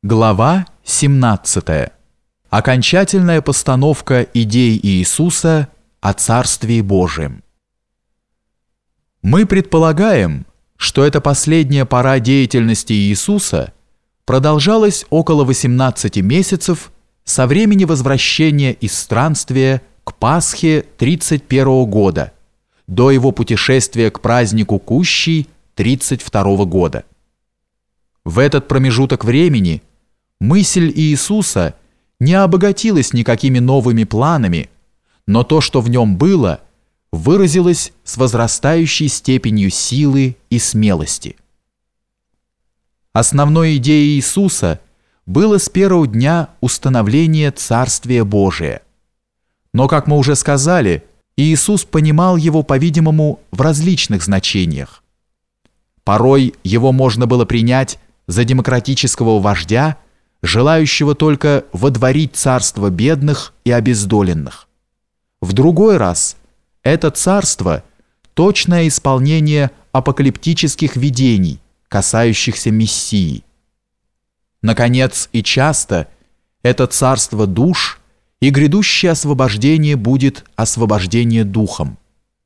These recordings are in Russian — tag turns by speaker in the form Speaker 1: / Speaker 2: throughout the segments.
Speaker 1: Глава 17. Окончательная постановка идей Иисуса о Царствии Божием. Мы предполагаем, что эта последняя пора деятельности Иисуса продолжалась около 18 месяцев со времени возвращения из странствия к Пасхе 31 года до его путешествия к празднику Кущей 32 года. В этот промежуток времени мысль Иисуса не обогатилась никакими новыми планами, но то, что в нем было, выразилось с возрастающей степенью силы и смелости. Основной идеей Иисуса было с первого дня установление Царствия Божия. Но, как мы уже сказали, Иисус понимал его, по-видимому, в различных значениях. Порой его можно было принять за демократического вождя, желающего только водворить царство бедных и обездоленных. В другой раз это царство – точное исполнение апокалиптических видений, касающихся Мессии. Наконец и часто это царство душ, и грядущее освобождение будет освобождение духом.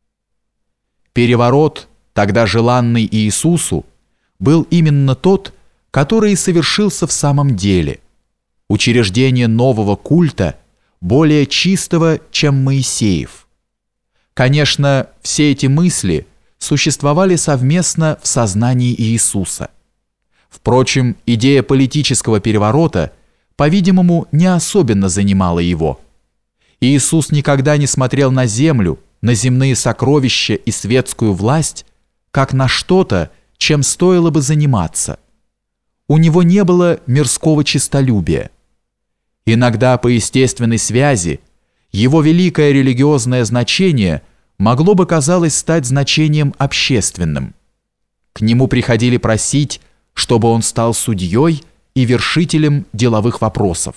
Speaker 1: Переворот, тогда желанный Иисусу, был именно тот, который совершился в самом деле. Учреждение нового культа, более чистого, чем Моисеев. Конечно, все эти мысли существовали совместно в сознании Иисуса. Впрочем, идея политического переворота, по-видимому, не особенно занимала его. Иисус никогда не смотрел на землю, на земные сокровища и светскую власть, как на что-то, чем стоило бы заниматься. У него не было мирского честолюбия. Иногда по естественной связи его великое религиозное значение могло бы, казалось, стать значением общественным. К нему приходили просить, чтобы он стал судьей и вершителем деловых вопросов.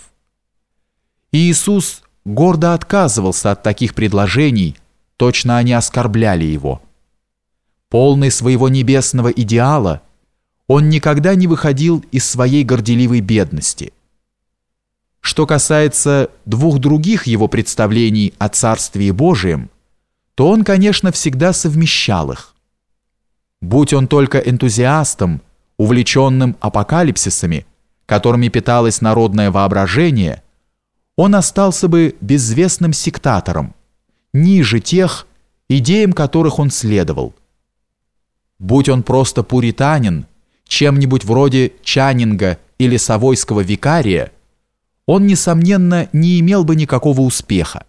Speaker 1: Иисус гордо отказывался от таких предложений, точно они оскорбляли его. Полный своего небесного идеала, он никогда не выходил из своей горделивой бедности. Что касается двух других его представлений о Царствии Божием, то он, конечно, всегда совмещал их. Будь он только энтузиастом, увлеченным апокалипсисами, которыми питалось народное воображение, он остался бы безвестным сектатором, ниже тех, идеям которых он следовал. Будь он просто пуританин, чем-нибудь вроде Чаннинга или Савойского викария, он, несомненно, не имел бы никакого успеха.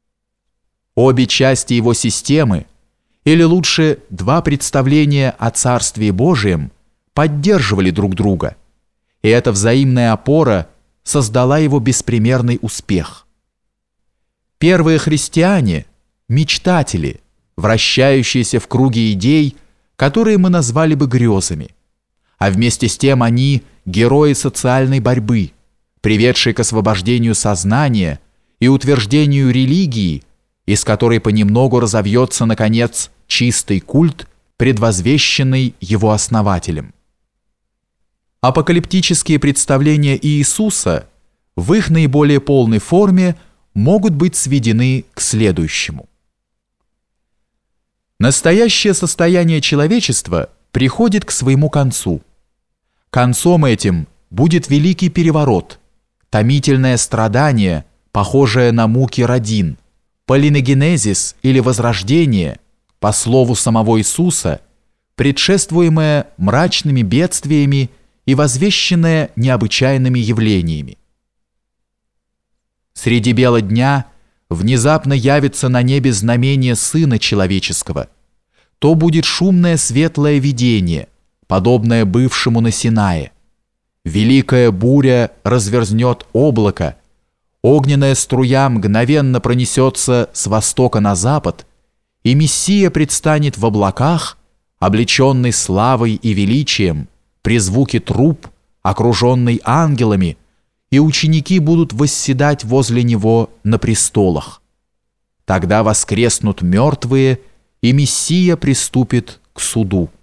Speaker 1: Обе части его системы, или лучше два представления о Царстве Божием, поддерживали друг друга, и эта взаимная опора создала его беспримерный успех. Первые христиане – мечтатели, вращающиеся в круге идей, которые мы назвали бы грезами, а вместе с тем они – герои социальной борьбы, приведшие к освобождению сознания и утверждению религии, из которой понемногу разовьется, наконец, чистый культ, предвозвещенный его основателем. Апокалиптические представления Иисуса в их наиболее полной форме могут быть сведены к следующему. Настоящее состояние человечества приходит к своему концу. Концом этим будет великий переворот, томительное страдание, похожее на муки родин, полиногенезис или возрождение, по слову самого Иисуса, предшествуемое мрачными бедствиями и возвещенное необычайными явлениями. Среди бела дня внезапно явится на небе знамение Сына Человеческого. То будет шумное светлое видение, подобное бывшему на Синае. Великая буря разверзнет облако, огненная струя мгновенно пронесется с востока на запад, и Мессия предстанет в облаках, облеченный славой и величием, при звуке труб, окруженный ангелами, и ученики будут восседать возле него на престолах. Тогда воскреснут мертвые, и Мессия приступит к суду.